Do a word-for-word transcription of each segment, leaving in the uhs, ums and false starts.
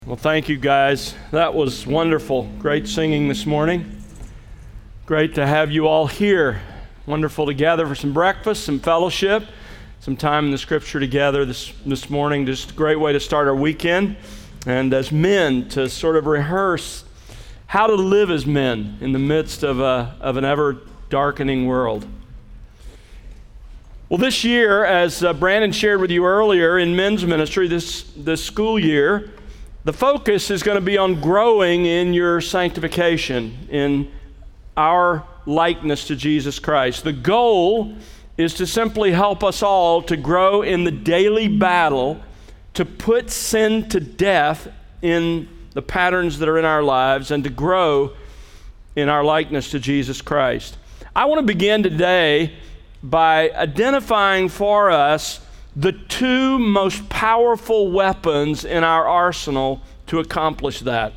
Well, thank you guys. That was wonderful. Great singing this morning. Great to have you all here. Wonderful to gather for some breakfast, some fellowship, some time in the Scripture together this, this morning. Just a great way to start our weekend. And as men, to sort of rehearse how to live as men in the midst of, a, of an ever-darkening world. Well, this year, as uh, Brandon shared with you earlier in men's ministry this, this school year, the focus is going to be on growing in your sanctification, in our likeness to Jesus Christ. The goal is to simply help us all to grow in the daily battle to put sin to death in the patterns that are in our lives and to grow in our likeness to Jesus Christ. I want to begin today by identifying for us the two most powerful weapons in our arsenal to accomplish that.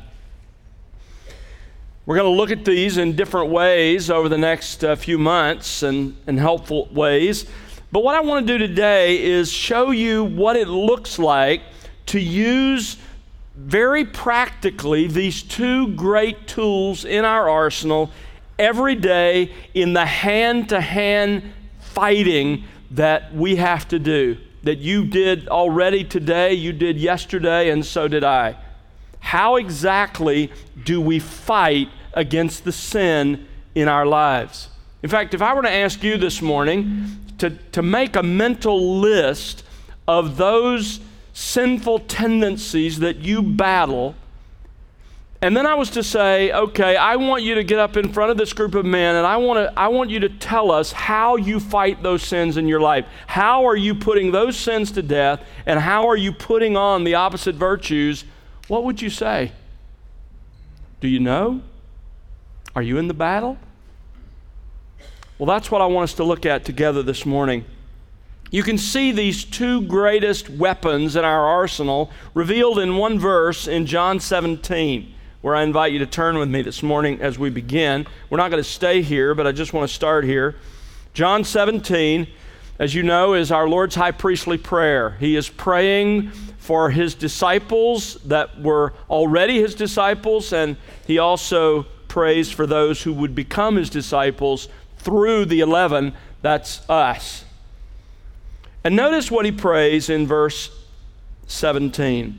We're going to look at these in different ways over the next uh, few months and in helpful ways. But what I want to do today is show you what it looks like to use very practically these two great tools in our arsenal every day in the hand-to-hand fighting that we have to do, that you did already today, you did yesterday, and so did I. How exactly do we fight against the sin in our lives? In fact, if I were to ask you this morning to, to make a mental list of those sinful tendencies that you battle, and then I was to say, okay, I want you to get up in front of this group of men and I want to I want you to tell us how you fight those sins in your life. How are you putting those sins to death and how are you putting on the opposite virtues? What would you say? Do you know? Are you in the battle? Well, that's what I want us to look at together this morning. You can see these two greatest weapons in our arsenal revealed in one verse in John seventeen. Where I invite you to turn with me this morning as we begin. We're not going to stay here, but I just want to start here. John seventeen, as you know, is our Lord's high priestly prayer. He is praying for his disciples that were already his disciples, and he also prays for those who would become his disciples through the eleven. That's us. And notice what he prays in verse seventeen.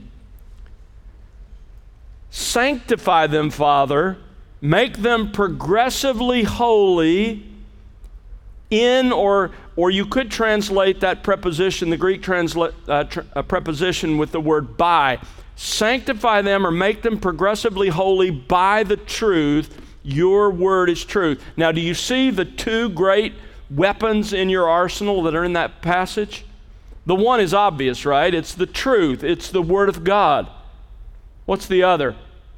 Sanctify them, Father, make them progressively holy in, or or you could translate that preposition, the Greek transla- uh, tr- uh, preposition with the word by. Sanctify them or make them progressively holy by the truth. Your word is truth. Now, do you see the two great weapons in your arsenal that are in that passage? The one is obvious, right? It's the truth. It's the word of God. What's the other?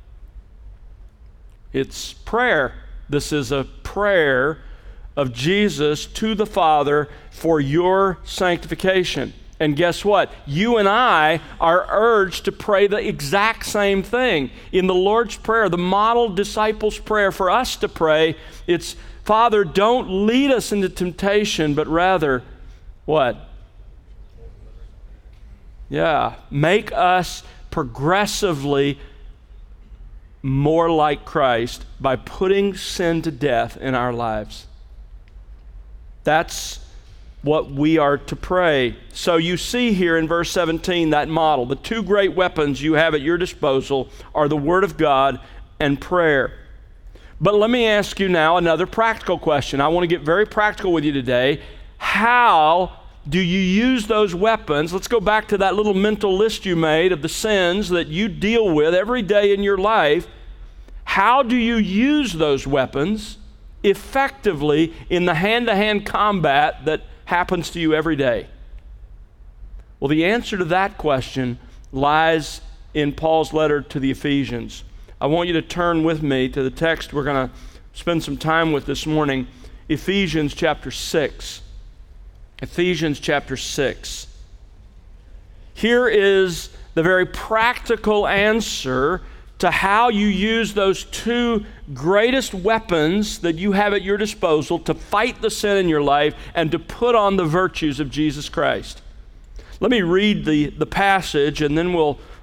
It's prayer. This is a prayer of Jesus to the Father for your sanctification. And guess what? You and I are urged to pray the exact same thing. In the Lord's Prayer, the model disciples' prayer for us to pray, it's, Father, don't lead us into temptation, but rather, what? Yeah, make us progressively more like Christ by putting sin to death in our lives. That's what we are to pray. So you see here in verse seventeen that model. The two great weapons you have at your disposal are the Word of God and prayer. But let me ask you now another practical question. I want to get very practical with you today. How do you use those weapons? Let's go back to that little mental list you made of the sins that you deal with every day in your life. How do you use those weapons effectively in the hand-to-hand combat that happens to you every day? Well, the answer to that question lies in Paul's letter to the Ephesians. I want you to turn with me to the text we're going to spend some time with this morning, Ephesians chapter six. Ephesians chapter six. Here is the very practical answer to how you use those two greatest weapons that you have at your disposal to fight the sin in your life and to put on the virtues of Jesus Christ. Let me read the, the passage and then we'll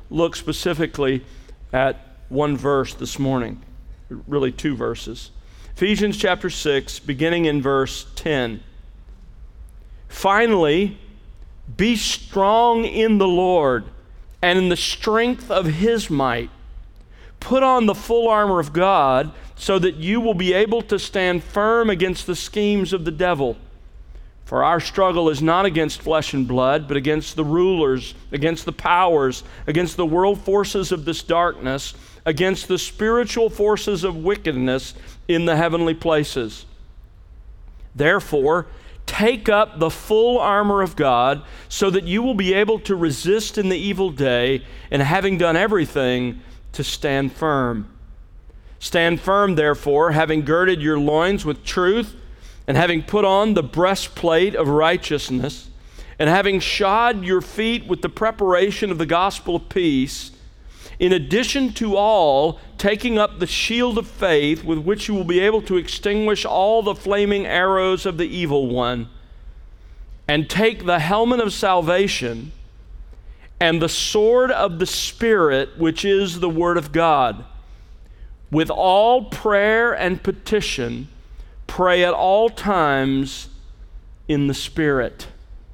look specifically at one verse this morning, really two verses. Ephesians chapter six, beginning in verse ten. Finally, be strong in the Lord and in the strength of his might. Put on the full armor of God so that you will be able to stand firm against the schemes of the devil. For our struggle is not against flesh and blood, but against the rulers, against the powers, against the world forces of this darkness, against the spiritual forces of wickedness in the heavenly places. Therefore, take up the full armor of God so that you will be able to resist in the evil day, and having done everything, to stand firm. Stand firm, therefore, having girded your loins with truth, and having put on the breastplate of righteousness, and having shod your feet with the preparation of the gospel of peace, in addition to all, taking up the shield of faith with which you will be able to extinguish all the flaming arrows of the evil one, and take the helmet of salvation and the sword of the Spirit, which is the Word of God. With all prayer and petition, pray at all times in the Spirit.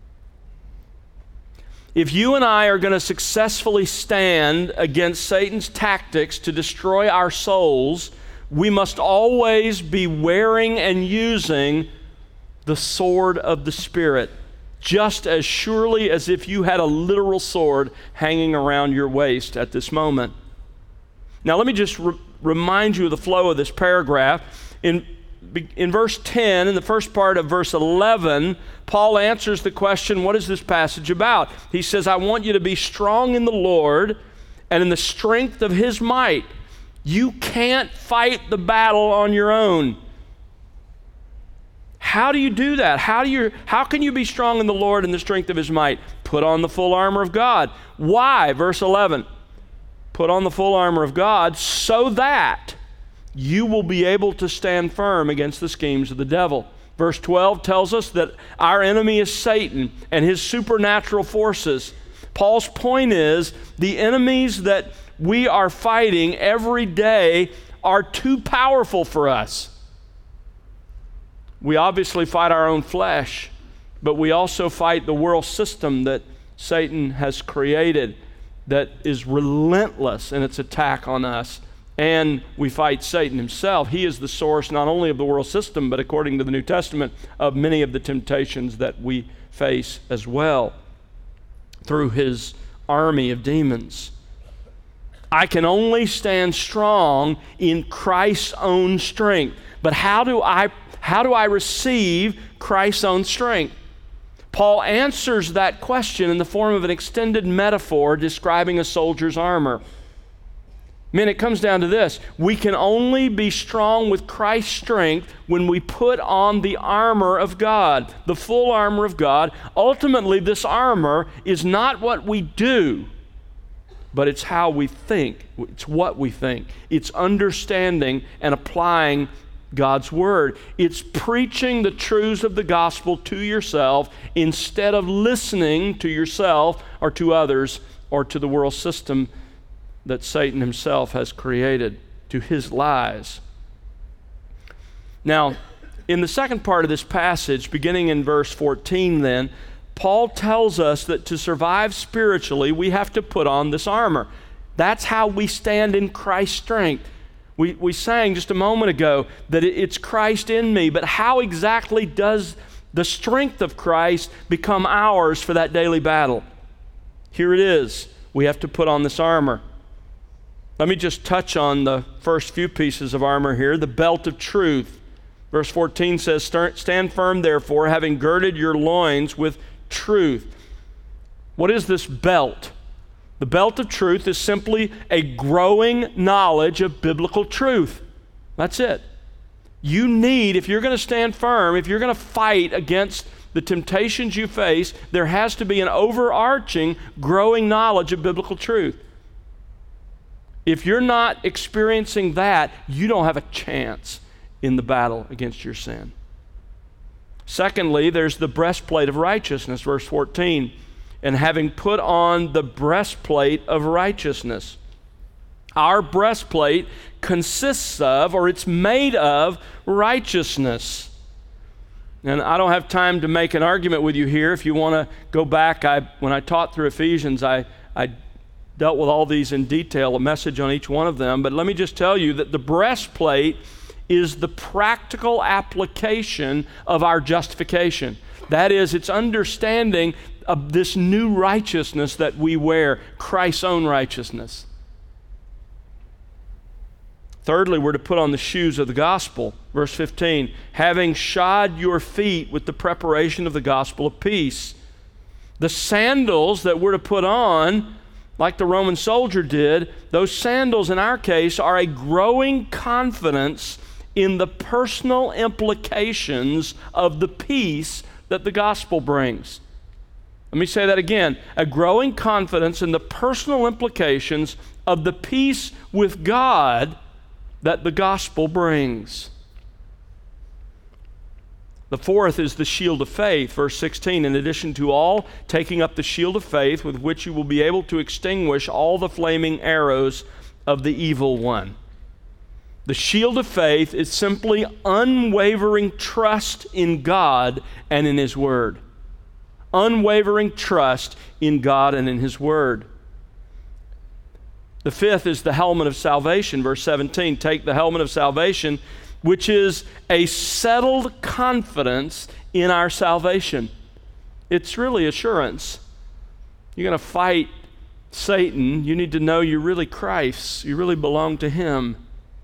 If you and I are going to successfully stand against Satan's tactics to destroy our souls, we must always be wearing and using the sword of the Spirit, just as surely as if you had a literal sword hanging around your waist at this moment. Now, let me just re- remind you of the flow of this paragraph. In In verse ten, in the first part of verse eleven, Paul answers the question, what is this passage about? He says, I want you to be strong in the Lord and in the strength of his might. You can't fight the battle on your own. How do you do that? How do you, how can you be strong in the Lord and the strength of his might? Put on the full armor of God. Why? Verse eleven, put on the full armor of God so that you will be able to stand firm against the schemes of the devil. Verse twelve tells us that our enemy is Satan and his supernatural forces. Paul's point is the enemies that we are fighting every day are too powerful for us. We obviously fight our own flesh, but we also fight the world system that Satan has created that is relentless in its attack on us. And we fight Satan himself. He is the source not only of the world system, but according to the New Testament, of many of the temptations that we face as well through his army of demons. I can only stand strong in Christ's own strength. But how do I, how do I receive Christ's own strength? Paul answers that question in the form of an extended metaphor describing a soldier's armor. Man, it comes down to this. We can only be strong with Christ's strength when we put on the armor of God, the full armor of God. Ultimately, this armor is not what we do, but it's how we think. It's what we think. It's understanding and applying God's word. It's preaching the truths of the gospel to yourself instead of listening to yourself or to others or to the world system that Satan himself has created, to his lies. Now, in the second part of this passage, beginning in verse fourteen then, Paul tells us that to survive spiritually, we have to put on this armor. That's how we stand in Christ's strength. We, we sang just a moment ago that it, it's Christ in me, but how exactly does the strength of Christ become ours for that daily battle? Here it is. We have to put on this armor. Let me just touch on the first few pieces of armor here. The belt of truth. Verse fourteen says, stand firm, therefore, having girded your loins with truth. What is this belt? The belt of truth is simply a growing knowledge of biblical truth. That's it. You need, if you're going to stand firm, if you're going to fight against the temptations you face, there has to be an overarching, growing knowledge of biblical truth. If you're not experiencing that, you don't have a chance in the battle against your sin. Secondly, there's the breastplate of righteousness, verse fourteen. and having put on the breastplate of righteousness. Our breastplate consists of, or it's made of, righteousness. And I don't have time to make an argument with you here. If you want to go back, I, when I taught through Ephesians, I, I dealt with all these in detail, a message on each one of them. But let me just tell you that the breastplate is the practical application of our justification. That is, it's understanding of this new righteousness that we wear, Christ's own righteousness. Thirdly, we're to put on the shoes of the gospel. Verse fifteen, having shod your feet with the preparation of the gospel of peace. The sandals that we're to put on, like the Roman soldier did, those sandals in our case are a growing confidence in the personal implications of the peace that the gospel brings. Let me say that again. A growing confidence in the personal implications of the peace with God that the gospel brings. The fourth is the shield of faith. Verse sixteen, in addition to all, taking up the shield of faith with which you will be able to extinguish all the flaming arrows of the evil one. The shield of faith is simply unwavering trust in God and in His Word. Unwavering trust in God and in His Word. The fifth is the helmet of salvation. Verse seventeen, take the helmet of salvation, which is a settled confidence in our salvation. It's really assurance. You're going to fight Satan. You need to know you're really Christ's. You really belong to Him.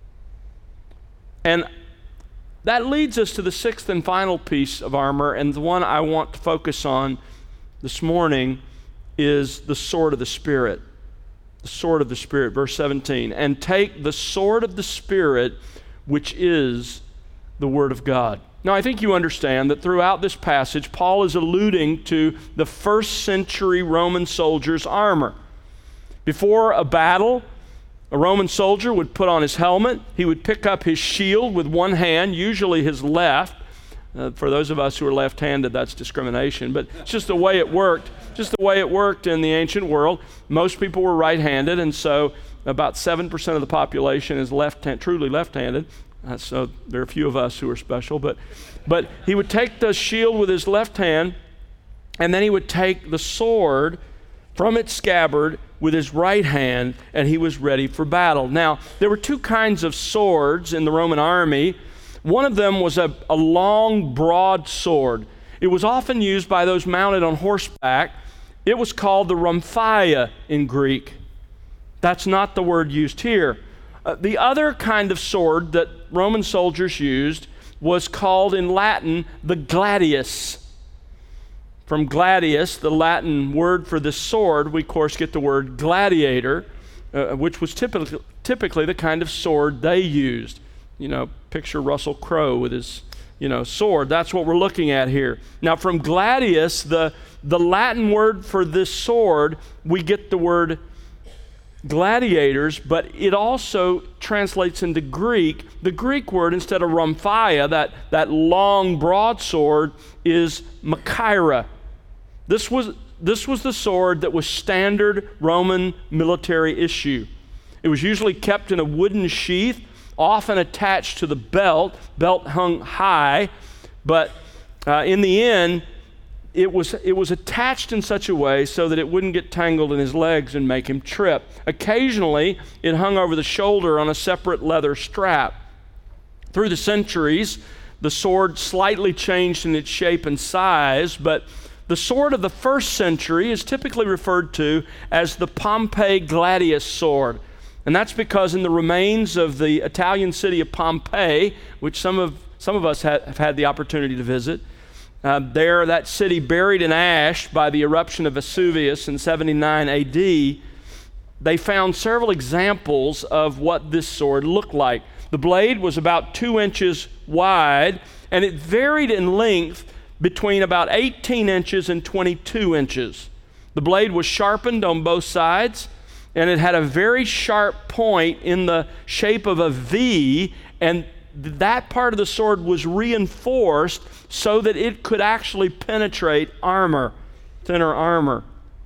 And that leads us to the sixth and final piece of armor, and the one I want to focus on this morning is the sword of the Spirit. The sword of the Spirit, verse seventeen. And take the sword of the Spirit, which is the Word of God. Now, I think you understand that throughout this passage, Paul is alluding to the first century Roman soldier's armor. Before a battle, a Roman soldier would put on his helmet. He would pick up his shield with one hand, usually his left. Uh, for those of us who are left-handed, that's discrimination, but it's just the way it worked. Just the way it worked in the ancient world. Most people were right-handed, and so about seven percent of the population is left, truly left-handed. Uh, so there are a few of us who are special, but, but he would take the shield with his left hand, and then he would take the sword from its scabbard with his right hand, and he was ready for battle. Now, there were two kinds of swords in the Roman army. One of them was a, a long, broad sword. It was often used by those mounted on horseback. It was called the rhomphaia in Greek. That's not the word used here. Uh, the other kind of sword that Roman soldiers used was called in Latin the gladius. From gladius, the Latin word for this sword, we of course get the word gladiator, uh, which was typically, typically the kind of sword they used. You know, picture Russell Crowe with his, you know, sword. That's what we're looking at here. Now, from gladius, the, the Latin word for this sword, we get the word gladiators, but it also translates into Greek. The Greek word, instead of rhomphaia, that, that long broadsword, is machaira. This was, this was the sword that was standard Roman military issue. It was usually kept in a wooden sheath, often attached to the belt. Belt hung high, but uh, in the end, it was, it was attached in such a way so that it wouldn't get tangled in his legs and make him trip. Occasionally, it hung over the shoulder on a separate leather strap. Through the centuries, the sword slightly changed in its shape and size, but the sword of the first century is typically referred to as the Pompey gladius sword. And that's because in the remains of the Italian city of Pompeii, which some of, some of us ha- have had the opportunity to visit, Uh, there, that city buried in ash by the eruption of Vesuvius in seventy-nine A D, they found several examples of what this sword looked like. The blade was about two inches wide, and it varied in length between about eighteen inches and twenty-two inches. The blade was sharpened on both sides, and it had a very sharp point in the shape of a V, and that part of the sword was reinforced so that it could actually penetrate armor, thinner armor.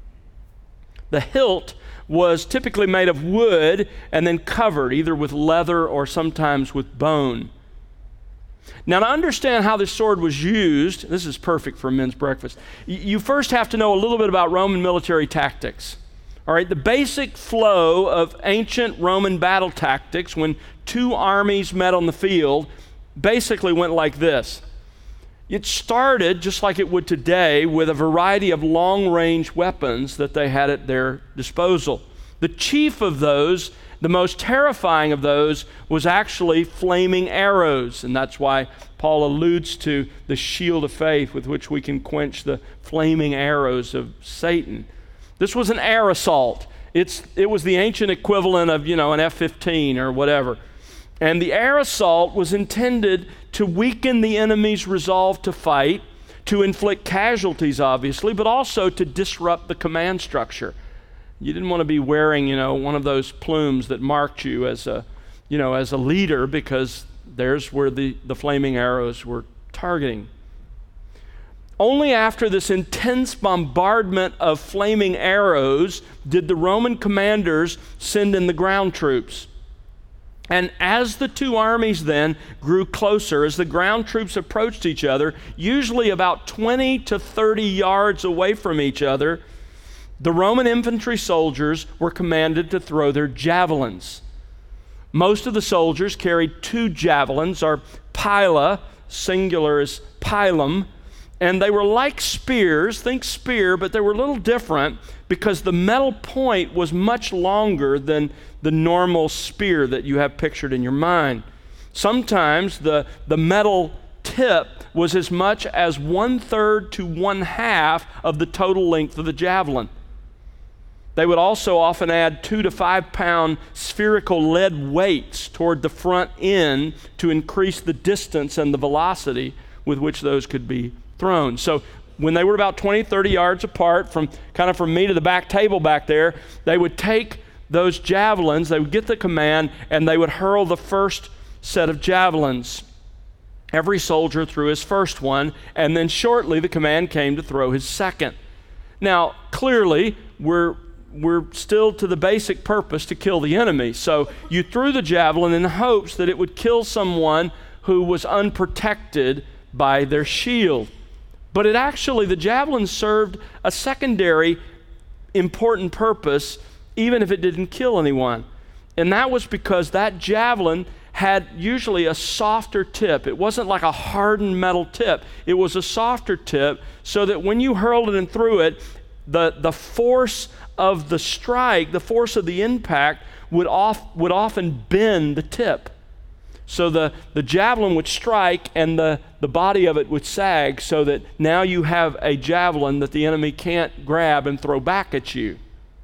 The hilt was typically made of wood and then covered either with leather or sometimes with bone. Now, to understand how this sword was used, this is perfect for men's breakfast, you first have to know a little bit about Roman military tactics. All right, the basic flow of ancient Roman battle tactics when two armies met on the field basically went like this. It started, just like it would today, with a variety of long-range weapons that they had at their disposal. The chief of those, the most terrifying of those, was actually flaming arrows, and that's why Paul alludes to the shield of faith with which we can quench the flaming arrows of Satan. This was an air assault. It's, it was the ancient equivalent of, you know, an F fifteen or whatever. And the air assault was intended to weaken the enemy's resolve to fight, to inflict casualties, obviously, but also to disrupt the command structure. You didn't want to be wearing, you know, one of those plumes that marked you as a, you know, as a leader, because there's where the, the flaming arrows were targeting. Only after this intense bombardment of flaming arrows did the Roman commanders send in the ground troops. And as the two armies then grew closer, as the ground troops approached each other, usually about twenty to thirty yards away from each other, the Roman infantry soldiers were commanded to throw their javelins. Most of the soldiers carried two javelins, or pila, singular is pilum, and they were like spears, think spear, but they were a little different because the metal point was much longer than the normal spear that you have pictured in your mind. Sometimes the, the metal tip was as much as one-third to one-half of the total length of the javelin. They would also often add two to five pound spherical lead weights toward the front end to increase the distance and the velocity with which those could be thrown. So when they were about twenty, thirty yards apart from kind of from me to the back table back there, they would take those javelins, they would get the command, and they would hurl the first set of javelins. Every soldier threw his first one, and then shortly the command came to throw his second. Now, clearly, we're we're still to the basic purpose to kill the enemy. So you threw the javelin in hopes that it would kill someone who was unprotected by their shield. But it actually, the javelin served a secondary important purpose, even if it didn't kill anyone. And that was because that javelin had usually a softer tip. It wasn't like a hardened metal tip. It was a softer tip so that when you hurled it and threw it, the, the force of the strike, the force of the impact would, off, would often bend the tip. So the, the javelin would strike and the, the body of it would sag so that now you have a javelin that the enemy can't grab and throw back at you.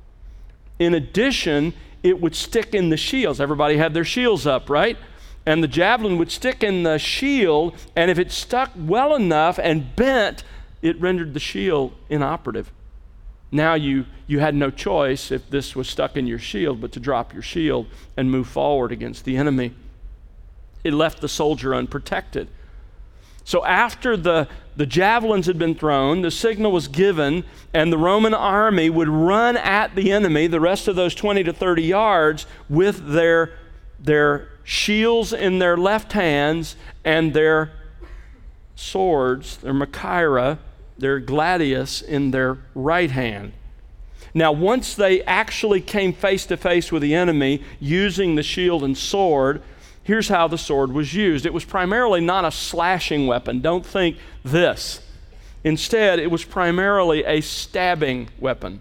In addition, it would stick in the shields. Everybody had their shields up, right? And the javelin would stick in the shield, and if it stuck well enough and bent, it rendered the shield inoperative. Now you, you had no choice, if this was stuck in your shield, but to drop your shield and move forward against the enemy. It left the soldier unprotected. So after the, the javelins had been thrown, the signal was given, and the Roman army would run at the enemy the rest of those twenty to thirty yards with their, their shields in their left hands and their swords, their machaira, their gladius in their right hand. Now, once they actually came face to face with the enemy using the shield and sword, here's how the sword was used. It was primarily not a slashing weapon. Don't think this. Instead, it was primarily a stabbing weapon.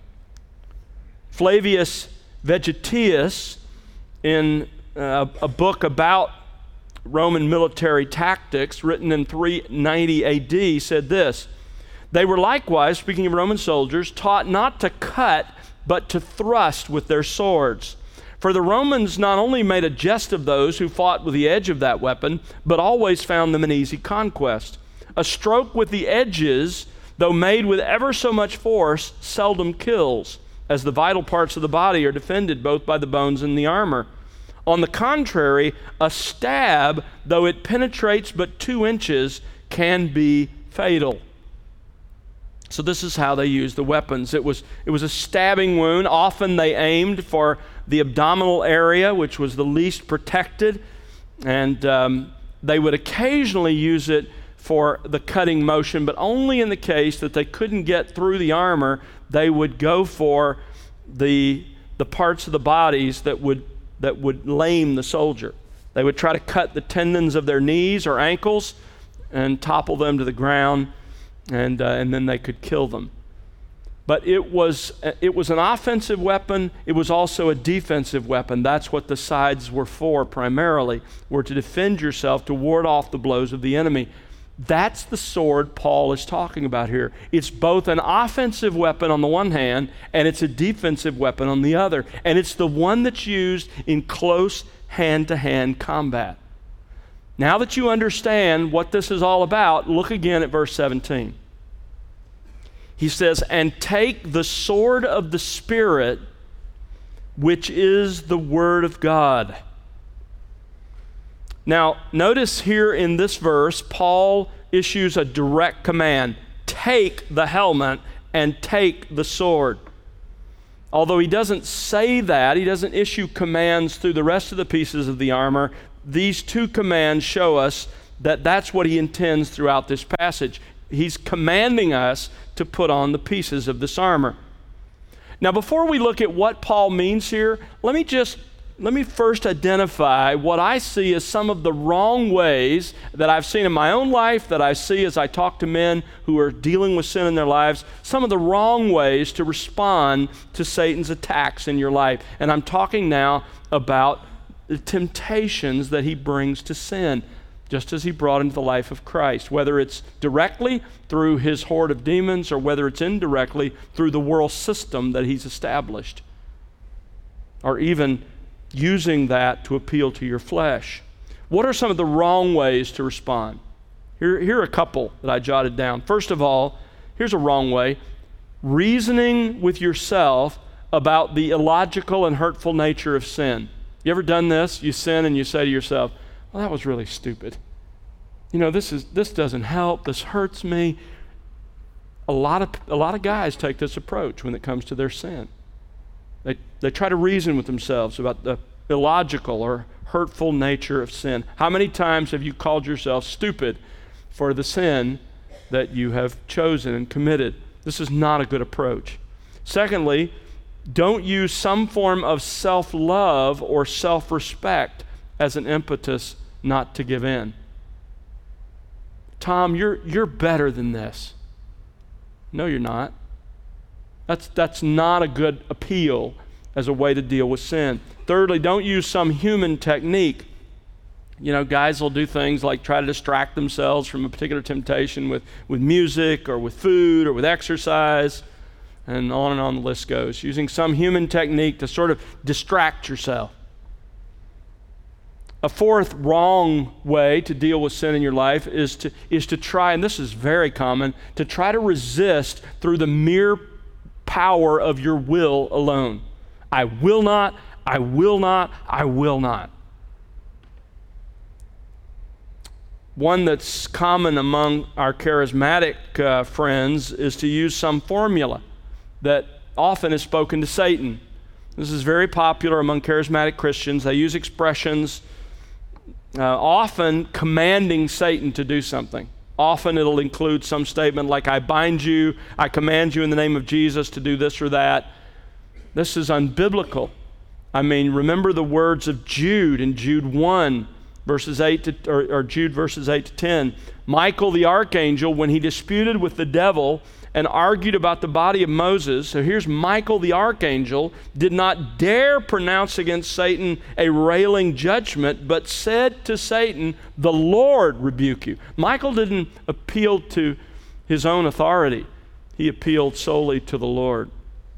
Flavius Vegetius, in uh, a book about Roman military tactics written in three ninety A D, said this: "They were likewise," speaking of Roman soldiers, "taught not to cut, but to thrust with their swords. For the Romans not only made a jest of those who fought with the edge of that weapon, but always found them an easy conquest. A stroke with the edges, though made with ever so much force, seldom kills, as the vital parts of the body are defended both by the bones and the armor. On the contrary, a stab, though it penetrates but two inches, can be fatal." So this is how they used the weapons. It was, it was a stabbing wound. Often they aimed for the abdominal area, which was the least protected, and um, they would occasionally use it for the cutting motion, but only in the case that they couldn't get through the armor. They would go for the, the parts of the bodies that would, that would lame the soldier. They would try to cut the tendons of their knees or ankles and topple them to the ground, and, uh, and then they could kill them. But it was, it was an offensive weapon. It was also a defensive weapon. That's what the sides were for primarily, were to defend yourself, to ward off the blows of the enemy. That's the sword Paul is talking about here. It's both an offensive weapon on the one hand, and it's a defensive weapon on the other. And it's the one that's used in close hand-to-hand combat. Now that you understand what this is all about, look again at verse seventeen. He says, "And take the sword of the Spirit, which is the Word of God." Now, notice here in this verse, Paul issues a direct command. Take the helmet and take the sword. Although he doesn't say that, he doesn't issue commands through the rest of the pieces of the armor, these two commands show us that that's what he intends throughout this passage. He's commanding us to put on the pieces of this armor. Now, before we look at what Paul means here, let me just Let me first identify what I see as some of the wrong ways that I've seen in my own life, that I see as I talk to men who are dealing with sin in their lives, some of the wrong ways to respond to Satan's attacks in your life. And I'm talking now about the temptations that he brings to sin, just as he brought into the life of Christ, whether it's directly through his horde of demons or whether it's indirectly through the world system that he's established, or even using that to appeal to your flesh. What are some of the wrong ways to respond? Here, here are a couple that I jotted down. First of all, here's a wrong way: reasoning with yourself about the illogical and hurtful nature of sin. You ever done this? You sin and you say to yourself, well, that was really stupid. You know, this is this doesn't help. This hurts me. A lot of a lot of guys take this approach when it comes to their sin. They, they try to reason with themselves about the illogical or hurtful nature of sin. How many times have you called yourself stupid for the sin that you have chosen and committed? This is not a good approach. Secondly, don't use some form of self-love or self-respect as an impetus not to give in. Tom, you're, you're better than this. No, you're not. That's, that's not a good appeal as a way to deal with sin. Thirdly, don't use some human technique. You know, guys will do things like try to distract themselves from a particular temptation with, with music or with food or with exercise, and on and on the list goes. Using some human technique to sort of distract yourself. A fourth wrong way to deal with sin in your life is to, is to try, and this is very common, to try to resist through the mere power of your will alone. I will not, I will not, I will not. One that's common among our charismatic uh, friends is to use some formula that often is spoken to Satan. This is very popular among charismatic Christians. They use expressions uh, often commanding Satan to do something. Often it'll include some statement like, I bind you, I command you in the name of Jesus to do this or that. This is unbiblical. I mean, remember the words of Jude in Jude one, verses eight to, or, or Jude verses eight to ten. Michael the archangel, when he disputed with the devil and argued about the body of Moses, so here's Michael the archangel, did not dare pronounce against Satan a railing judgment, but said to Satan, the Lord rebuke you. Michael didn't appeal to his own authority. He appealed solely to the Lord.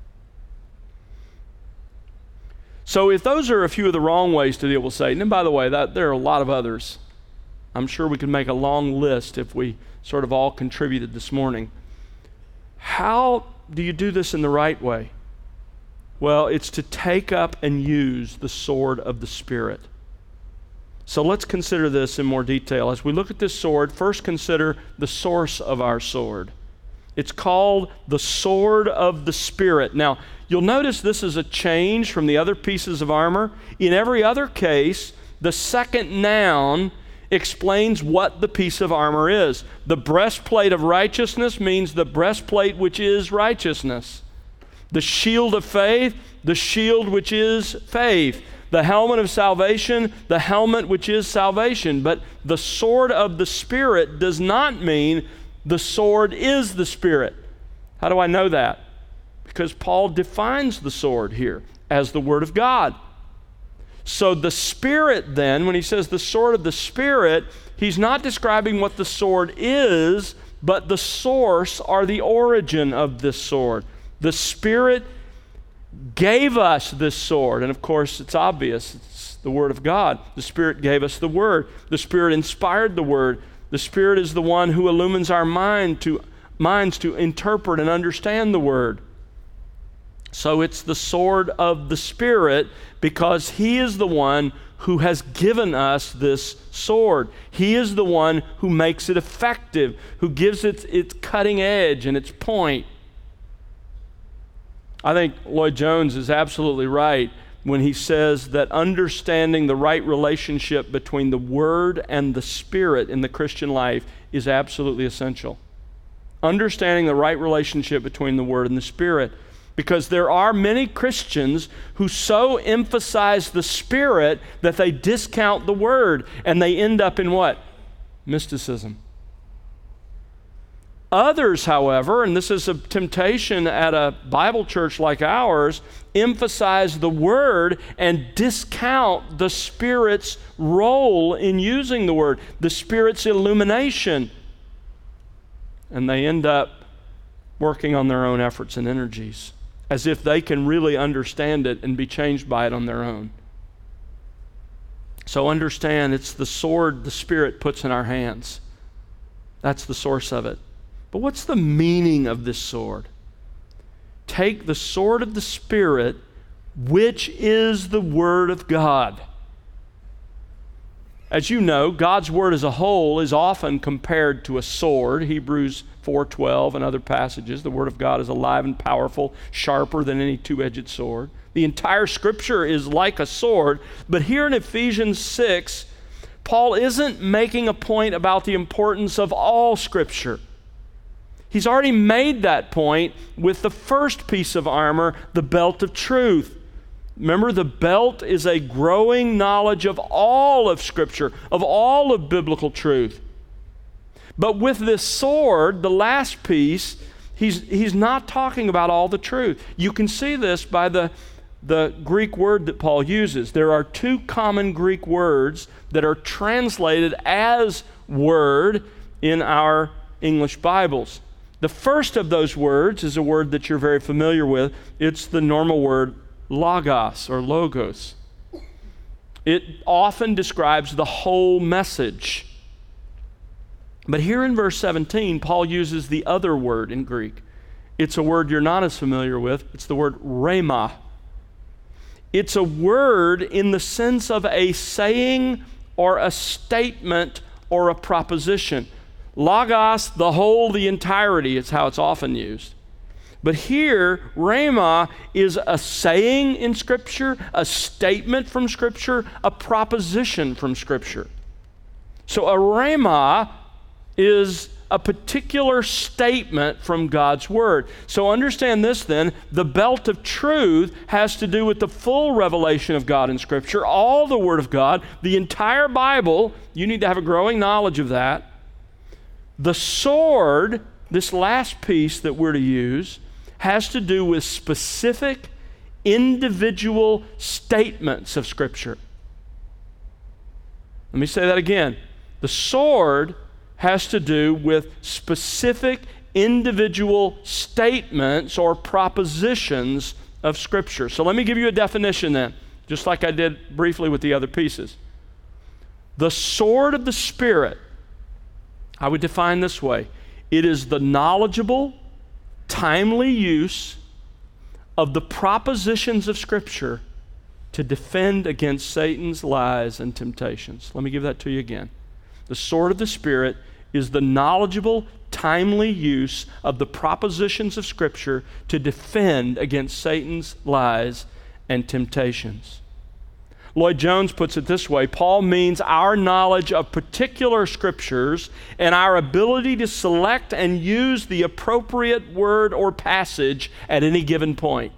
So if those are a few of the wrong ways to deal with Satan, and by the way, that, there are a lot of others. I'm sure we could make a long list if we sort of all contributed this morning. How do you do this in the right way? Well, it's to take up and use the sword of the Spirit. So let's consider this in more detail. As we look at this sword, first consider the source of our sword. It's called the sword of the Spirit. Now, you'll notice this is a change from the other pieces of armor. In every other case, the second noun explains what the piece of armor is. The breastplate of righteousness means the breastplate which is righteousness. The shield of faith, the shield which is faith. The helmet of salvation, the helmet which is salvation. But the sword of the Spirit does not mean the sword is the Spirit. How do I know that? Because Paul defines the sword here as the Word of God. So the Spirit then, when he says the sword of the Spirit, he's not describing what the sword is, but the source or the origin of this sword. The Spirit gave us this sword. And of course, it's obvious. It's the Word of God. The Spirit gave us the Word. The Spirit inspired the Word. The Spirit is the one who illumines our mind to, minds to interpret and understand the Word. So it's the sword of the Spirit because He is the one who has given us this sword. He is the one who makes it effective, who gives it its cutting edge and its point. I think Lloyd Jones is absolutely right when he says that understanding the right relationship between the Word and the Spirit in the Christian life is absolutely essential. Understanding the right relationship between the Word and the Spirit. Because there are many Christians who so emphasize the Spirit that they discount the Word, and they end up in what? Mysticism. Others, however, and this is a temptation at a Bible church like ours, emphasize the Word and discount the Spirit's role in using the Word, the Spirit's illumination. And they end up working on their own efforts and energies, as if they can really understand it and be changed by it on their own. So understand, it's the sword the Spirit puts in our hands. That's the source of it. But what's the meaning of this sword? Take the sword of the Spirit, which is the Word of God. As you know, God's Word as a whole is often compared to a sword. Hebrews four twelve and other passages, the Word of God is alive and powerful, sharper than any two-edged sword. The entire Scripture is like a sword, but here in Ephesians six, Paul isn't making a point about the importance of all Scripture. He's already made that point with the first piece of armor, the belt of truth. Remember, the belt is a growing knowledge of all of Scripture, of all of biblical truth. But with this sword, the last piece, he's, he's not talking about all the truth. You can see this by the, the Greek word that Paul uses. There are two common Greek words that are translated as word in our English Bibles. The first of those words is a word that you're very familiar with. It's the normal word logos or logos. It often describes the whole message. But here in verse seventeen, Paul uses the other word in Greek. It's a word you're not as familiar with. It's the word rhema. It's a word in the sense of a saying or a statement or a proposition. Logos, the whole, the entirety, is how it's often used. But here, rhema is a saying in Scripture, a statement from Scripture, a proposition from Scripture. So a rhema is a particular statement from God's Word. So understand this then, the belt of truth has to do with the full revelation of God in Scripture, all the Word of God, the entire Bible. You need to have a growing knowledge of that. The sword, this last piece that we're to use, has to do with specific individual statements of Scripture. Let me say that again. The sword has to do with specific individual statements or propositions of Scripture. So let me give you a definition then, just like I did briefly with the other pieces. The sword of the Spirit, I would define this way. It is the knowledgeable, timely use of the propositions of Scripture to defend against Satan's lies and temptations. Let me give that to you again. The sword of the Spirit is the knowledgeable, timely use of the propositions of Scripture to defend against Satan's lies and temptations. Lloyd Jones puts it this way: Paul means our knowledge of particular scriptures and our ability to select and use the appropriate word or passage at any given point.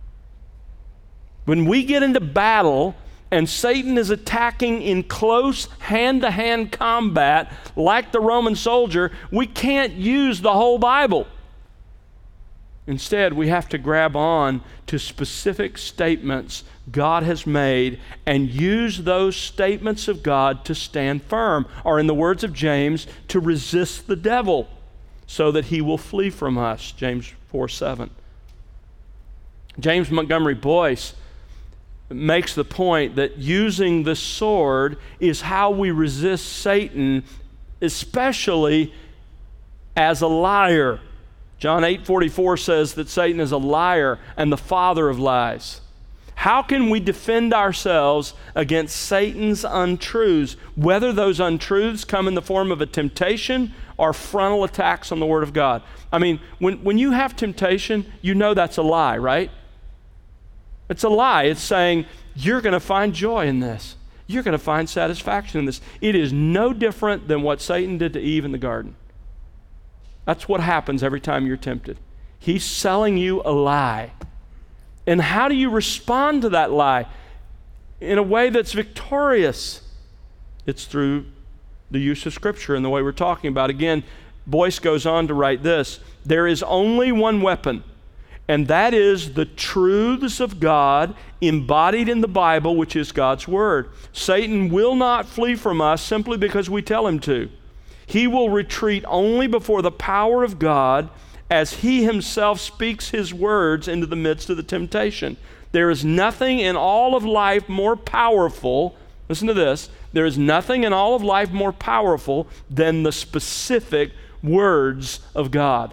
When we get into battle and Satan is attacking in close hand-to-hand combat like the Roman soldier, we can't use the whole Bible. Instead, we have to grab on to specific statements God has made and use those statements of God to stand firm, or in the words of James, to resist the devil so that he will flee from us, James four seven. James Montgomery Boyce makes the point that using the sword is how we resist Satan, especially as a liar. John eight forty-four says that Satan is a liar and the father of lies. How can we defend ourselves against Satan's untruths, whether those untruths come in the form of a temptation or frontal attacks on the Word of God? I mean, when, when you have temptation, you know that's a lie, right? It's a lie. It's saying, you're going to find joy in this. You're going to find satisfaction in this. It is no different than what Satan did to Eve in the garden. That's what happens every time you're tempted. He's selling you a lie. And how do you respond to that lie? In a way that's victorious. It's through the use of Scripture and the way we're talking about. Again, Boyce goes on to write this: there is only one weapon, and that is the truths of God embodied in the Bible, which is God's Word. Satan will not flee from us simply because we tell him to. He will retreat only before the power of God as he himself speaks his words into the midst of the temptation. There is nothing in all of life more powerful, listen to this, there is nothing in all of life more powerful than the specific words of God.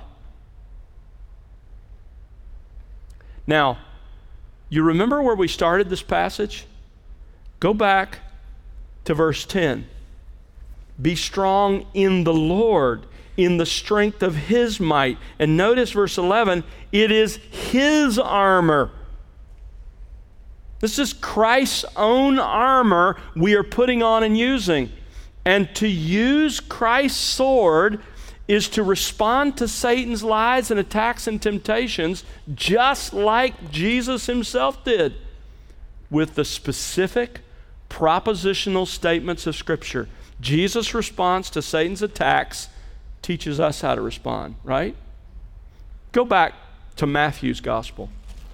Now, you remember where we started this passage? Go back to verse ten. Be strong in the Lord, in the strength of His might. And notice verse eleven, it is His armor. This is Christ's own armor we are putting on and using. And to use Christ's sword is to respond to Satan's lies and attacks and temptations just like Jesus himself did, with the specific propositional statements of Scripture. Jesus' response to Satan's attacks teaches us how to respond, right? Go back to Matthew's gospel.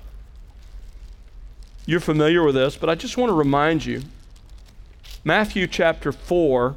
You're familiar with this, but I just want to remind you. Matthew chapter four,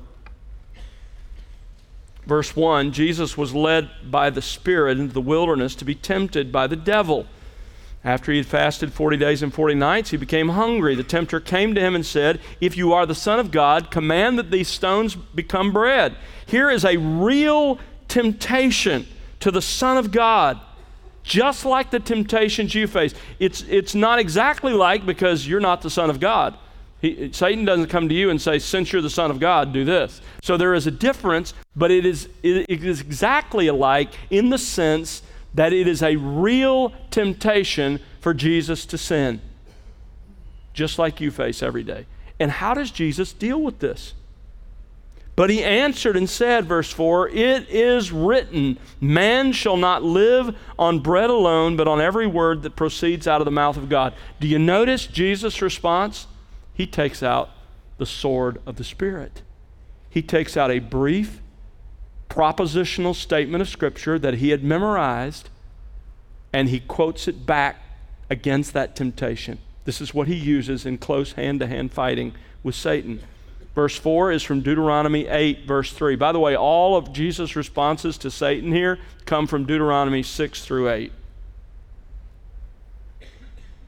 verse one, Jesus was led by the Spirit into the wilderness to be tempted by the devil. After he had fasted forty days and forty nights, he became hungry. The tempter came to him and said, "If you are the Son of God, command that these stones become bread." Here is a real temptation to the Son of God, just like the temptations you face. It's, it's not exactly like, because you're not the Son of God. He, Satan doesn't come to you and say, since you're the Son of God, do this. So there is a difference, but it is, it, it is exactly alike in the sense that it is a real temptation for Jesus to sin, just like you face every day. And how does Jesus deal with this? But he answered and said, verse four, it is written, man shall not live on bread alone, but on every word that proceeds out of the mouth of God. Do you notice Jesus' response? He takes out the sword of the Spirit. He takes out a brief propositional statement of Scripture that he had memorized, and he quotes it back against that temptation. This is what he uses in close hand-to-hand fighting with Satan. Verse four is from Deuteronomy eight, verse three. By the way, all of Jesus' responses to Satan here come from Deuteronomy six through eight.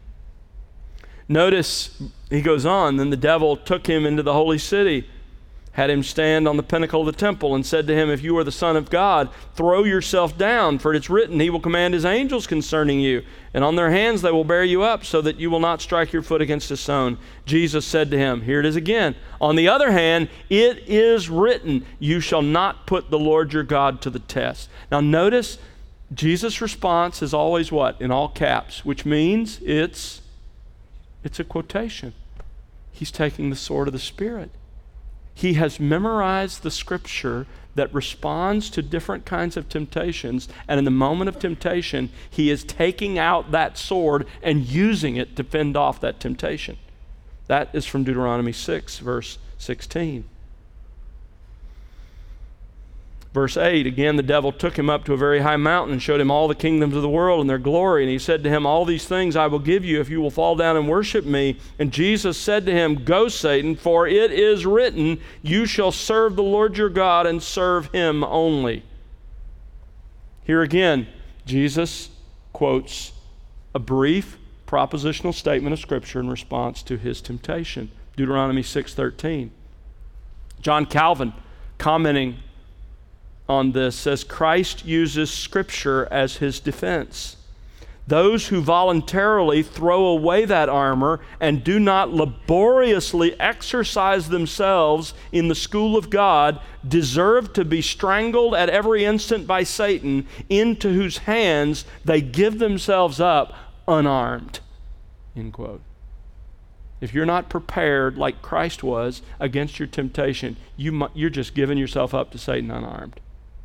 Notice he goes on, then the devil took him into the holy city, had him stand on the pinnacle of the temple and said to him, "If you are the Son of God, throw yourself down, for it is written, he will command his angels concerning you, and on their hands they will bear you up, so that you will not strike your foot against a stone." Jesus said to him, here it is again, "On the other hand, it is written, you shall not put the Lord your God to the test." Now notice, Jesus' response is always what? In all caps, which means it's, it's a quotation. He's taking the sword of the Spirit. He has memorized the scripture that responds to different kinds of temptations, and in the moment of temptation, he is taking out that sword and using it to fend off that temptation. That is from Deuteronomy six, verse sixteen. Verse eight, again, the devil took him up to a very high mountain and showed him all the kingdoms of the world and their glory. And he said to him, "All these things I will give you if you will fall down and worship me." And Jesus said to him, "Go, Satan, for it is written, you shall serve the Lord your God and serve him only." Here again, Jesus quotes a brief propositional statement of Scripture in response to his temptation. Deuteronomy six thirteen. John Calvin, commenting on this, says Christ uses Scripture as his defense. Those who voluntarily throw away that armor and do not laboriously exercise themselves in the school of God deserve to be strangled at every instant by Satan, into whose hands they give themselves up unarmed. End quote. If you're not prepared like Christ was against your temptation, you mu- you're just giving yourself up to Satan unarmed.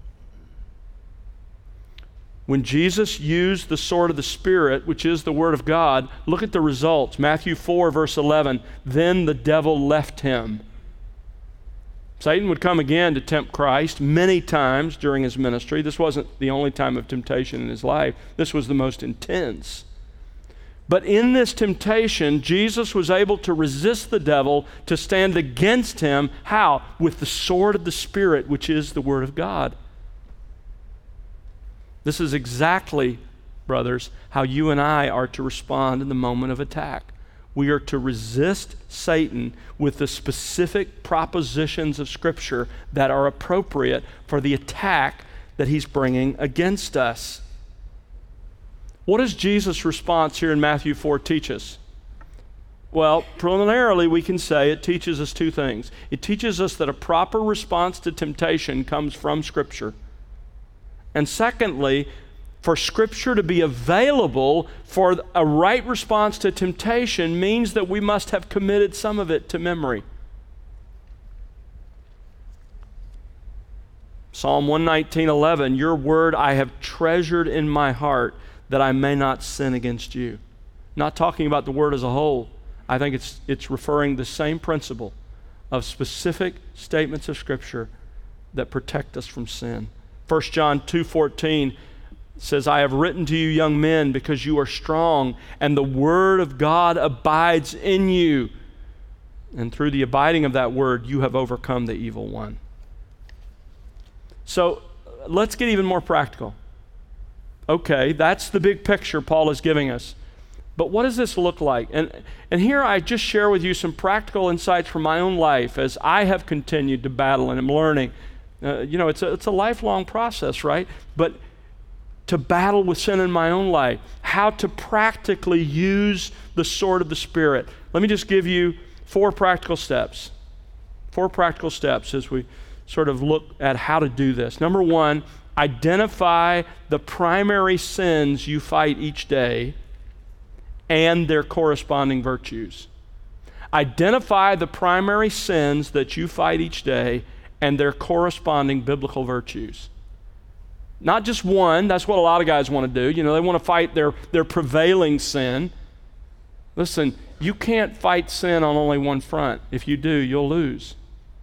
When Jesus used the sword of the Spirit, which is the Word of God, look at the results. Matthew four, verse eleven, "Then the devil left him." Satan would come again to tempt Christ many times during his ministry. This wasn't the only time of temptation in his life. This was the most intense. But in this temptation, Jesus was able to resist the devil, to stand against him. How? With the sword of the Spirit, which is the Word of God. This is exactly, brothers, how you and I are to respond in the moment of attack. We are to resist Satan with the specific propositions of Scripture that are appropriate for the attack that he's bringing against us. What does Jesus' response here in Matthew four teach us? Well, preliminarily, we can say it teaches us two things. It teaches us that a proper response to temptation comes from Scripture. And secondly, for Scripture to be available for a right response to temptation means that we must have committed some of it to memory. Psalm one nineteen, eleven, "Your word I have treasured in my heart that I may not sin against you." Not talking about the word as a whole. I think it's, it's referring to the same principle of specific statements of Scripture that protect us from sin. First John two fourteen says, "I have written to you, young men, because you are strong, and the word of God abides in you. And through the abiding of that word, you have overcome the evil one." So let's get even more practical. Okay, that's the big picture Paul is giving us. But what does this look like? And, and here I just share with you some practical insights from my own life as I have continued to battle and am learning. Uh, you know, it's a, it's a lifelong process, right? But to battle with sin in my own life, how to practically use the sword of the Spirit. Let me just give you four practical steps. Four practical steps as we sort of look at how to do this. Number one, identify the primary sins you fight each day and their corresponding virtues. Identify the primary sins that you fight each day and their corresponding biblical virtues. Not just one, that's what a lot of guys want to do. You know, they want to fight their, their prevailing sin. Listen, you can't fight sin on only one front. If you do, you'll lose.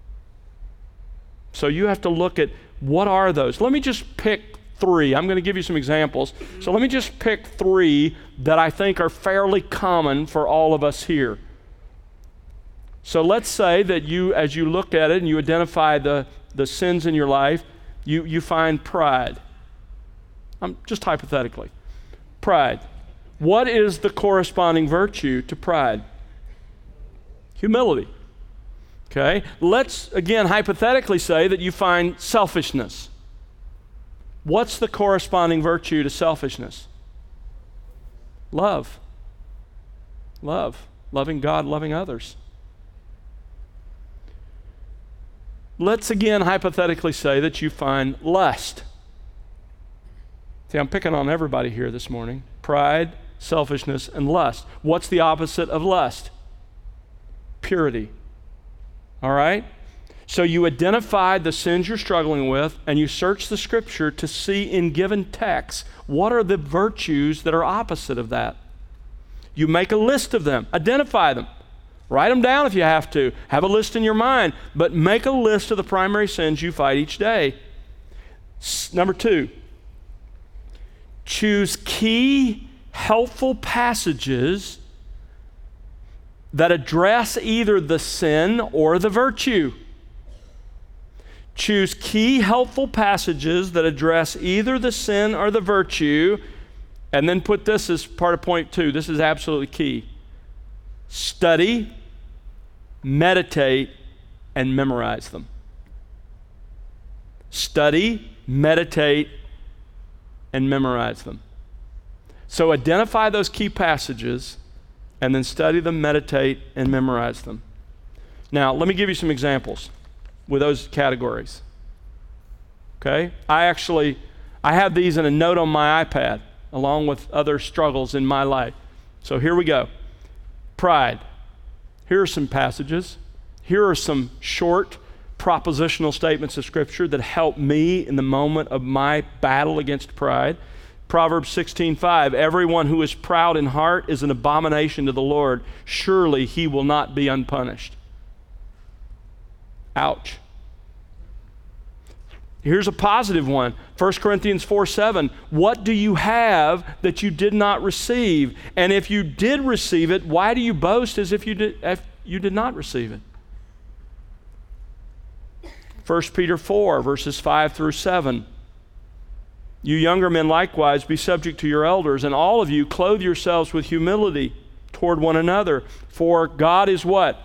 So you have to look at what are those. Let me just pick three. I'm going to give you some examples. So let me just pick three that I think are fairly common for all of us here. So let's say that you, as you look at it and you identify the, the sins in your life, you, you find pride. I'm just hypothetically. Pride. What is the corresponding virtue to pride? Humility. Okay? Let's, again, hypothetically say that you find selfishness. What's the corresponding virtue to selfishness? Love. Love. Loving God, loving others. Let's again hypothetically say that you find lust. See, I'm picking on everybody here this morning. Pride, selfishness, and lust. What's the opposite of lust? Purity. All right? So you identify the sins you're struggling with, and you search the Scripture to see in given texts what are the virtues that are opposite of that. You make a list of them, identify them. Write them down if you have to. Have a list in your mind, but make a list of the primary sins you fight each day. S- number two, choose key, helpful passages that address either the sin or the virtue. Choose key, helpful passages that address either the sin or the virtue, and then put this as part of point two. This is absolutely key. Study, meditate, and memorize them. Study, meditate, and memorize them. So identify those key passages and then study them, meditate, and memorize them. Now, let me give you some examples with those categories. Okay? I actually, I have these in a note on my iPad along with other struggles in my life. So here we go. Pride. Here are some passages. Here are some short propositional statements of Scripture that help me in the moment of my battle against pride. Proverbs sixteen five, everyone who is proud in heart is an abomination to the Lord. Surely he will not be unpunished. Ouch. Here's a positive one. First Corinthians four seven, what do you have that you did not receive? And if you did receive it, why do you boast as if you did, if you did not receive it? First Peter four, verses five through seven. You younger men likewise be subject to your elders, and all of you clothe yourselves with humility toward one another. For God is what?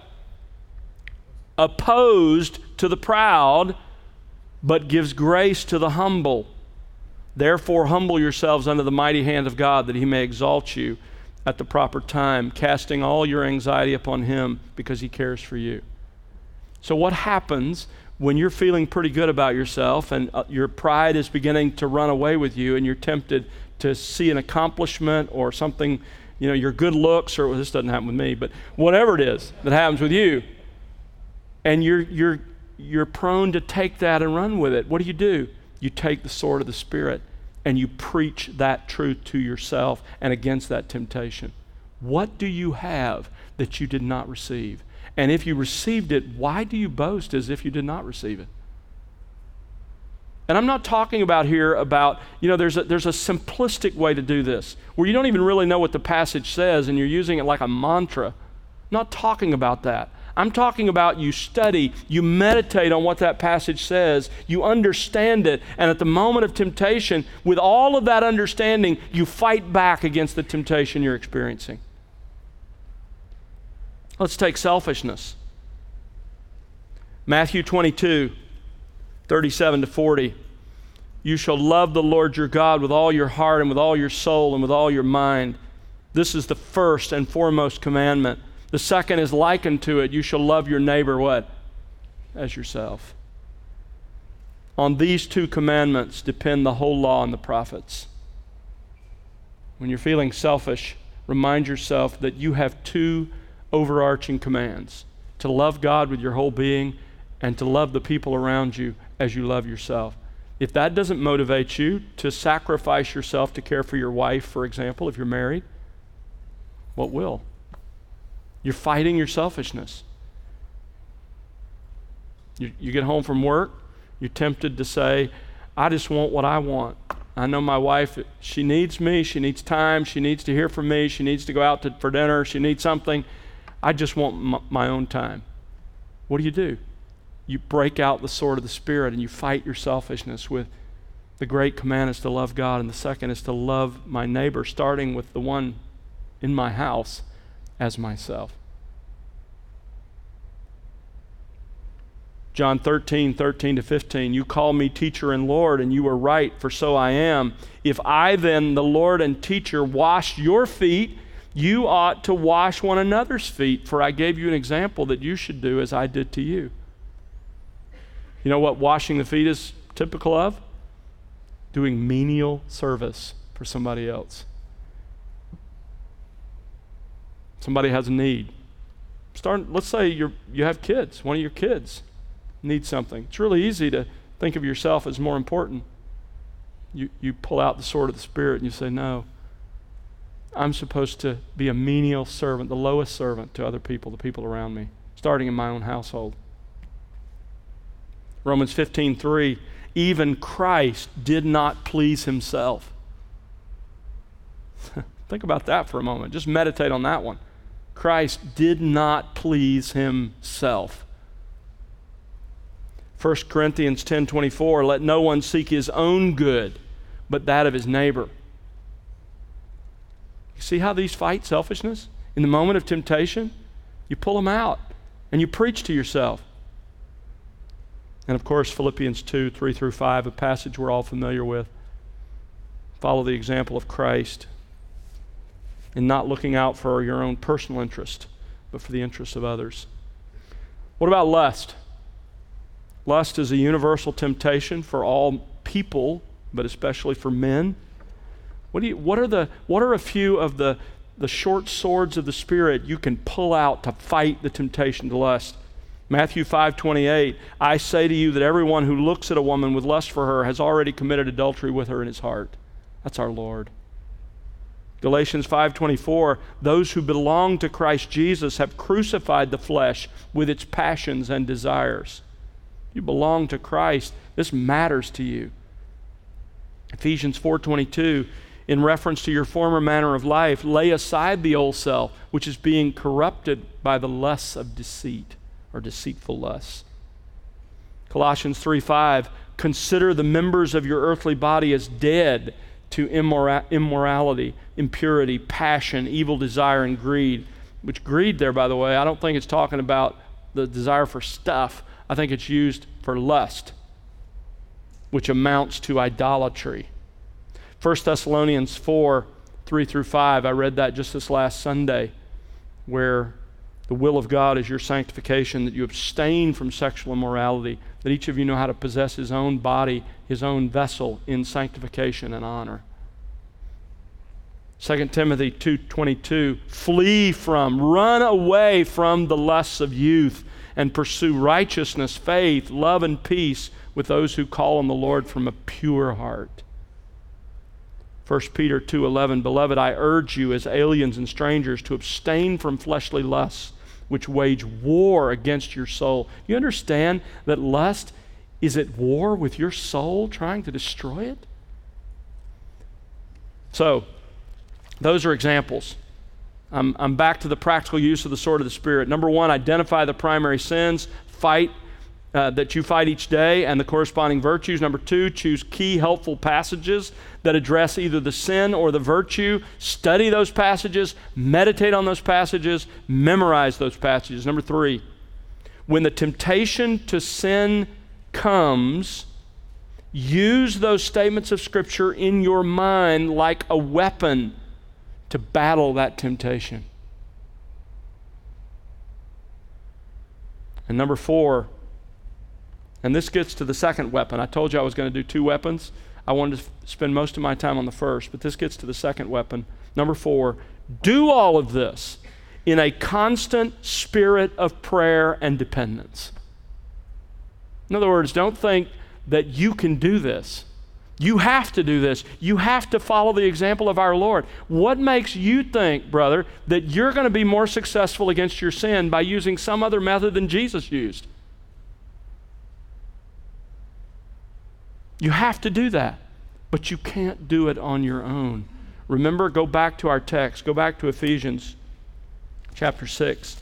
Opposed to the proud, but gives grace to the humble. Therefore humble yourselves under the mighty hand of God, that he may exalt you at the proper time, casting all your anxiety upon him, because he cares for you. So what happens when you're feeling pretty good about yourself and uh, your pride is beginning to run away with you, and you're tempted to see an accomplishment or something, you know, your good looks, or well, this doesn't happen with me, but whatever it is that happens with you, and you're you're you're prone to take that and run with it. What do you do? You take the sword of the Spirit and you preach that truth to yourself and against that temptation. What do you have that you did not receive? And if you received it, why do you boast as if you did not receive it? And I'm not talking about here about, you know, there's a, there's a simplistic way to do this, where you don't even really know what the passage says and you're using it like a mantra. I'm not talking about that. I'm talking about you study, you meditate on what that passage says, you understand it, and at the moment of temptation, with all of that understanding, you fight back against the temptation you're experiencing. Let's take selfishness. Matthew twenty-two, thirty-seven to forty. You shall love the Lord your God with all your heart and with all your soul and with all your mind. This is the first and foremost commandment. The second is likened to it. You shall love your neighbor, what? As yourself. On these two commandments depend the whole law and the prophets. When you're feeling selfish, remind yourself that you have two overarching commands: to love God with your whole being and to love the people around you as you love yourself. If that doesn't motivate you to sacrifice yourself to care for your wife, for example, if you're married, what will? You're fighting your selfishness. You, you get home from work, you're tempted to say, I just want what I want. I know my wife, she needs me, she needs time, she needs to hear from me, she needs to go out to, for dinner, she needs something. I just want m- my own time. What do you do? You break out the sword of the Spirit and you fight your selfishness with the great command is to love God, and the second is to love my neighbor, starting with the one in my house as myself. John thirteen, thirteen to fifteen, you call me teacher and Lord, and you are right, for so I am. If I then, the Lord and teacher, wash your feet, you ought to wash one another's feet, for I gave you an example that you should do as I did to you. You know what washing the feet is typical of? Doing menial service for somebody else. Somebody has a need. Start, let's say you're, you have kids, one of your kids needs something. It's really easy to think of yourself as more important. You, you pull out the sword of the Spirit and you say, no, I'm supposed to be a menial servant, the lowest servant to other people, the people around me, starting in my own household. Romans fifteen three, even Christ did not please himself. Think about that for a moment. Just meditate on that one. Christ did not please himself. First Corinthians ten twenty-four, let no one seek his own good, but that of his neighbor. You see how these fight selfishness? In the moment of temptation, you pull them out and you preach to yourself. And of course, Philippians two, three through five, a passage we're all familiar with. Follow the example of Christ in not looking out for your own personal interest, but for the interests of others. What about lust? Lust is a universal temptation for all people, but especially for men. What do you, what are the what are a few of the, the short swords of the Spirit you can pull out to fight the temptation to lust? Matthew five twenty-eight, I say to you that everyone who looks at a woman with lust for her has already committed adultery with her in his heart. That's our Lord. Galatians five twenty-four, those who belong to Christ Jesus have crucified the flesh with its passions and desires. You belong to Christ. This matters to you. Ephesians four twenty-two, in reference to your former manner of life, lay aside the old self, which is being corrupted by the lusts of deceit or deceitful lusts. Colossians three five, consider the members of your earthly body as dead to immora- immorality, impurity, passion, evil desire, and greed. Which greed there, by the way, I don't think it's talking about the desire for stuff. I think it's used for lust, which amounts to idolatry. First Thessalonians four, three through five, I read that just this last Sunday, where the will of God is your sanctification, that you abstain from sexual immorality, that each of you know how to possess his own body, his own vessel in sanctification and honor. Second Timothy two twenty-two, flee from, run away from the lusts of youth, and pursue righteousness, faith, love, and peace with those who call on the Lord from a pure heart. First Peter two eleven, beloved, I urge you as aliens and strangers to abstain from fleshly lusts, which wage war against your soul. You understand that lust is at war with your soul, trying to destroy it? So, those are examples. I'm, I'm back to the practical use of the sword of the Spirit. Number one, identify the primary sins, fight uh, that you fight each day, and the corresponding virtues. Number two, choose key helpful passages that address either the sin or the virtue. Study those passages, meditate on those passages, memorize those passages. Number three, when the temptation to sin comes, use those statements of Scripture in your mind like a weapon to battle that temptation. And number four, and this gets to the second weapon. I told you I was going to do two weapons. I wanted to spend most of my time on the first, but this gets to the second weapon. Number four, do all of this in a constant spirit of prayer and dependence. In other words, don't think that you can do this. You have to do this. You have to follow the example of our Lord. What makes you think, brother, that you're going to be more successful against your sin by using some other method than Jesus used? You have to do that, but you can't do it on your own. Remember, go back to our text. Go back to Ephesians chapter six.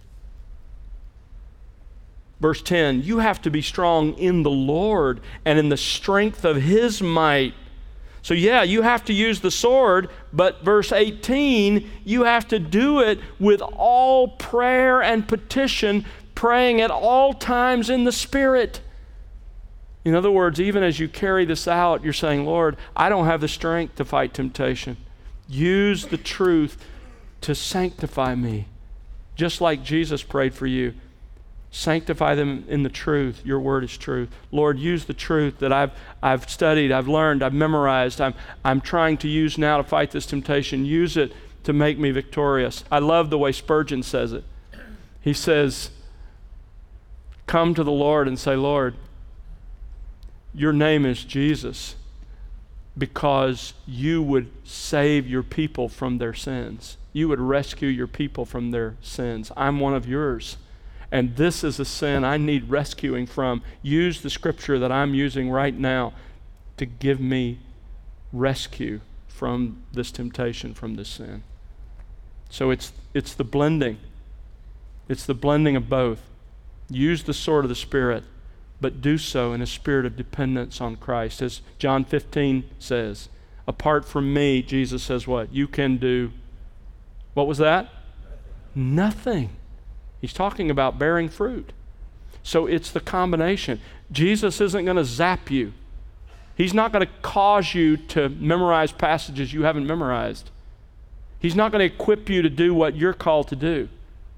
Verse ten, you have to be strong in the Lord and in the strength of His might. So yeah, you have to use the sword, but verse eighteen, you have to do it with all prayer and petition, praying at all times in the Spirit. In other words, even as you carry this out, you're saying, Lord, I don't have the strength to fight temptation. Use the truth to sanctify me, just like Jesus prayed for you. Sanctify them in the truth. Your word is truth. Lord, use the truth that I've I've studied, I've learned, I've memorized, I'm I'm trying to use now to fight this temptation. Use it to make me victorious. I love the way Spurgeon says it. He says, come to the Lord and say, Lord, your name is Jesus because you would save your people from their sins. You would rescue your people from their sins. I'm one of yours. And this is a sin I need rescuing from. Use the scripture that I'm using right now to give me rescue from this temptation, from this sin. So it's it's the blending. It's the blending of both. Use the sword of the Spirit, but do so in a spirit of dependence on Christ. As John fifteen says, apart from me, Jesus says what? You can do, what was that? Nothing. He's talking about bearing fruit. So it's the combination. Jesus isn't going to zap you. He's not going to cause you to memorize passages you haven't memorized. He's not going to equip you to do what you're called to do.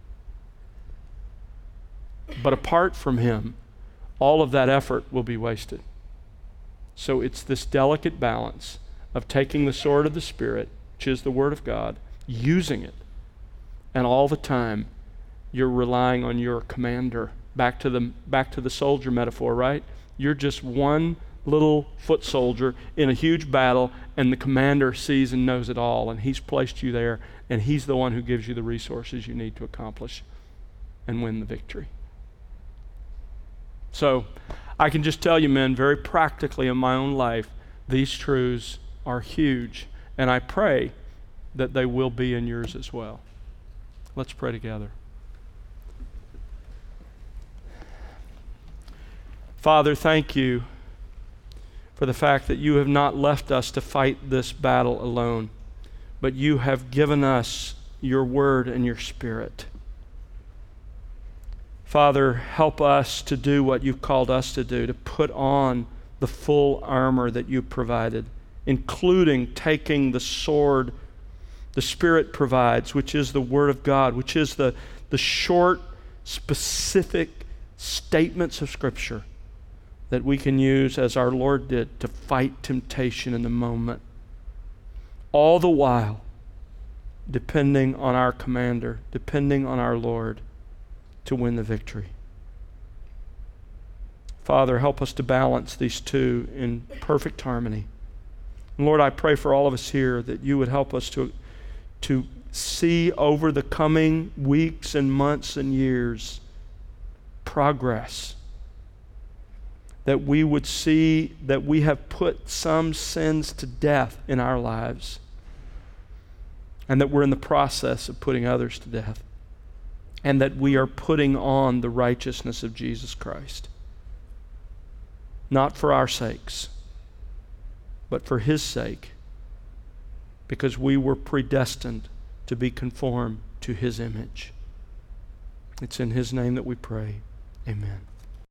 But apart from Him, all of that effort will be wasted. So it's this delicate balance of taking the sword of the Spirit, which is the Word of God, using it, and all the time you're relying on your commander. Back to the back to the soldier metaphor, right? You're just one little foot soldier in a huge battle, and the commander sees and knows it all, and he's placed you there, and he's the one who gives you the resources you need to accomplish and win the victory. So I can just tell you, men, very practically in my own life, these truths are huge, and I pray that they will be in yours as well. Let's pray together. Father, thank you for the fact that you have not left us to fight this battle alone, but you have given us your word and your Spirit. Father, help us to do what you've called us to do, to put on the full armor that you provided, including taking the sword the Spirit provides, which is the Word of God, which is the, the short, specific statements of Scripture that we can use, as our Lord did, to fight temptation in the moment. All the while, depending on our commander, depending on our Lord to win the victory. Father, help us to balance these two in perfect harmony. And Lord, I pray for all of us here that you would help us to, to see over the coming weeks and months and years progress. That we would see that we have put some sins to death in our lives, and that we're in the process of putting others to death, and that we are putting on the righteousness of Jesus Christ. Not for our sakes, but for His sake, because we were predestined to be conformed to His image. It's in His name that we pray. Amen.